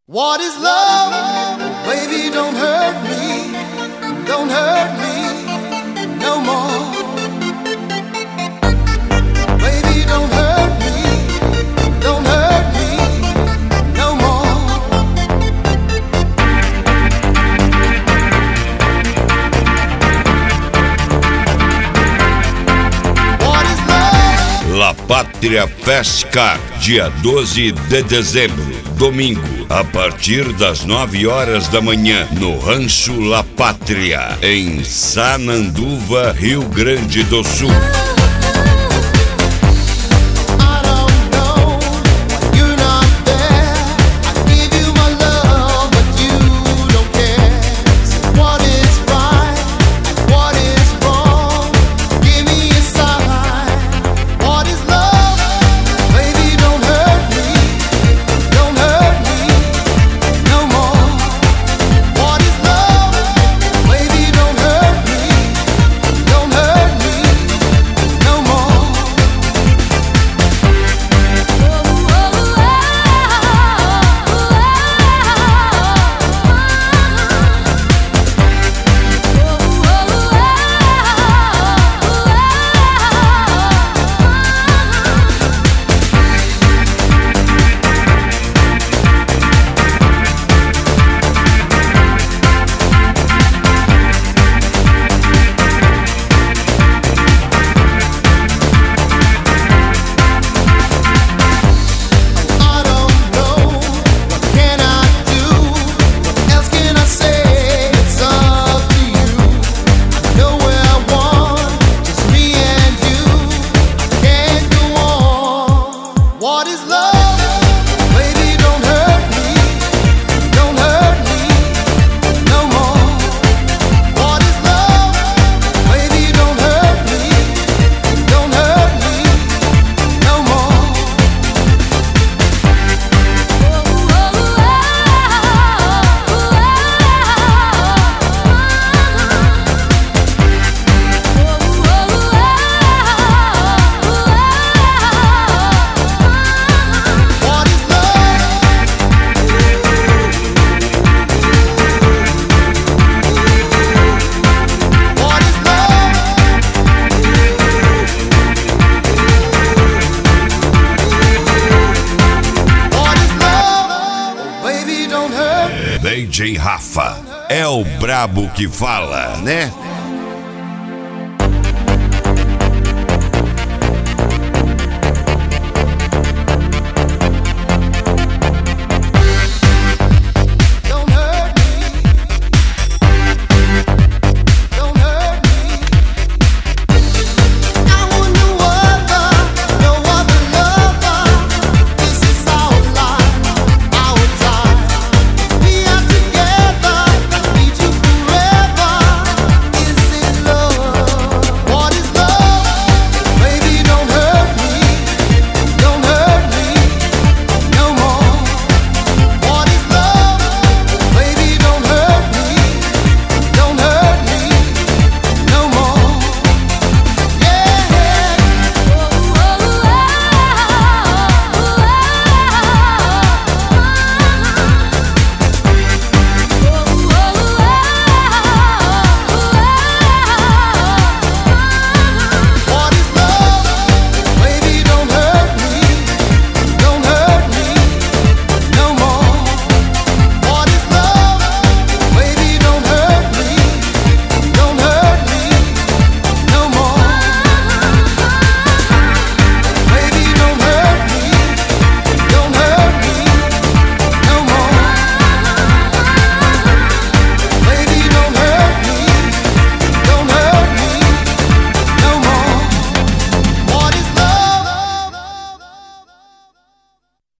What is love? Baby, don't hurt me no more. Baby, don't hurt me no more. What is love? La Pátria Festcar, dia 12 de dezembro, domingo, a partir das 9 horas da manhã, no Rancho La Pátria, em Sananduva, Rio Grande do Sul. DJ Rafa é o brabo que fala, né?